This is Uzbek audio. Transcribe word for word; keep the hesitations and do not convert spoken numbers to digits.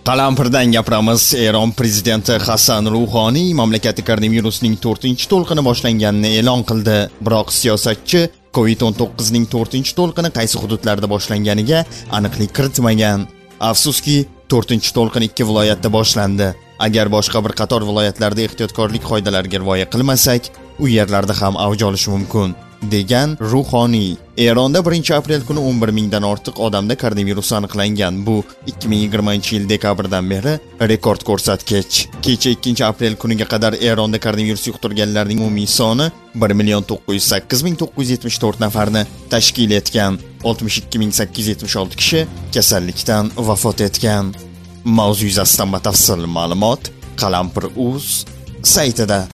Qalampirdan gapiramiz. Eron prezidenti Hasan Ruhoniy mamlakatda koronavirusning to'rtinchi to'lqini boshlanganini e'lon qildi. Biroq siyosatchi covid o'n to'qqiz ning to'rtinchi to'lqini qaysi hududlarda boshlanganiga aniqlik kiritmagan. Afsuski, to'rtinchi to'lqin ikki viloyatda boshlandi. Agar boshqa bir qator viloyatlarda ehtiyotkorlik qoidalariga rioya qilmasak, u yerlarda ham avj olishi mumkin, degan Ruhoniy. Eronda birinchi aprel kuni o'n bir mingdan ortiq odamda koronavirus aniqlangan. Bu ikki ming yigirmanchi yil dekabrdan beri rekord ko'rsatkich. Kecha ikkinchi aprel kuniga qadar Eronda koronavirus yuqtirganlarning umumiy soni bir million to'qqiz yuz sakkiz ming to'qqiz yuz yetmish to'rt nafarni tashkil etgan. oltmish ikki ming sakkiz yuz yetmish olti kishi kasallikdan vafot etgan. Mavzu yuzasidan batafsil ma'lumot Qalampir.uz saytida.